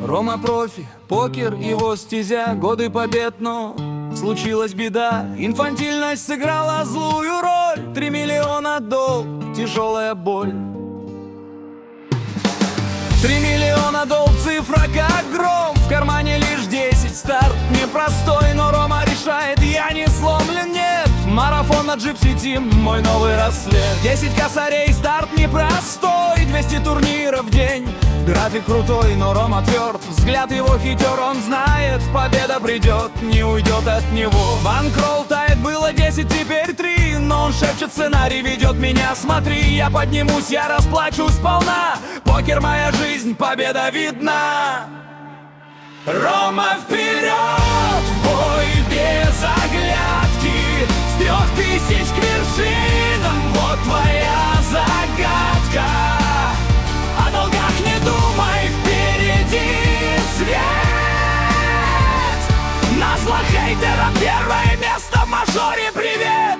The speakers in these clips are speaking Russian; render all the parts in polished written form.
Рома профи, покер его стезя, годы побед, но случилась беда. Инфантильность сыграла злую роль, 3 миллиона долг, тяжелая боль. 3 миллиона долг, цифра как гром, в кармане лишь 10, старт непростой. Но Рома решает, я не сломлен, нет. Марафон на Gypsy Team, мой новый рассвет. 10 косарей, старт непростой, 200 турниров в день. График крутой, но Рома тверд, взгляд его хитер, он знает, победа придет, не уйдет от него. Банкролл тает, было 10, теперь 3, но он шепчет, сценарий ведет меня, смотри. Я поднимусь, я расплачусь сполна, покер моя жизнь, победа видна. Рома вперед, в бой без оглядки, с 3000 к вершинам, вот твоя загадка. О долгах не думай, впереди свет. Назло хейтера первое место в мажоре, привет.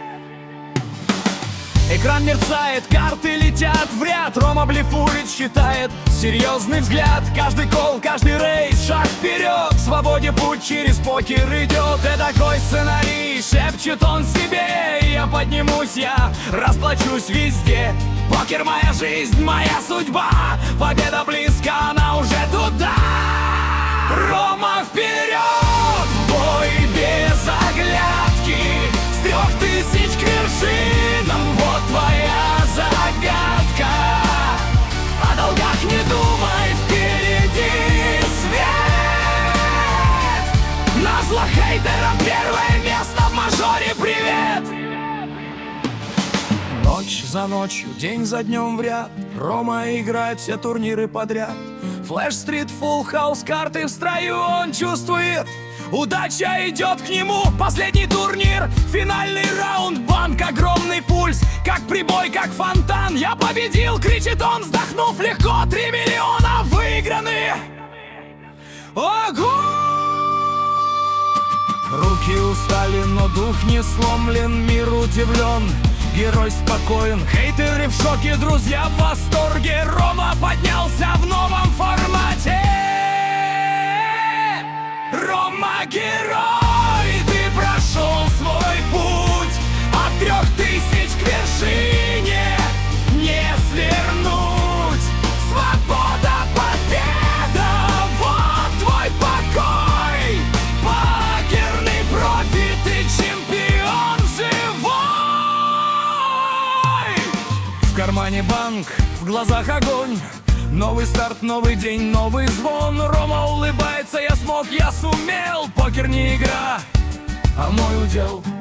Экран мерцает, карты летят в ряд. Рома блефует, считает, серьезный взгляд. Каждый кол, каждый рейс, шаг вперед. К свободе путь через покер идет. И такой сценарий, шепчет он себе. Я поднимусь, я расплачусь везде. Покер моя жизнь, моя судьба. Победа близка, она уже туда. Рома вперед, в бой без оглядки, с 3000 к вершинам, вот твоя загадка. О долгах не думай, впереди свет. Назло хейтерам первое место в мажоре, привет. Ночь за ночью, день за днем в ряд, Рома играет все турниры подряд. Флэш-стрит, фулл хаус, карты в строю, он чувствует, удача идет к нему. Последний турнир, финальный раунд, банк, огромный пульс, как прибой, как фонтан. Я победил, кричит он, вздохнув легко. 3 миллиона выиграны. Ого! Руки устали, но дух не сломлен, мир удивлен, герой спокоен, хейтеры в шоке, друзья в восторге. Рома поднялся в новом формате. Рома герой, ты прошел свой путь от 3000 к вершине, не свернуть. Свобода, победа, вот твой покой. Покерный профи, ты чемпион живой. В кармане банк, в глазах огонь. Новый старт, новый день, новый звон. Рома улыбается, я смог, я сумел. Покер не игра, а мой удел.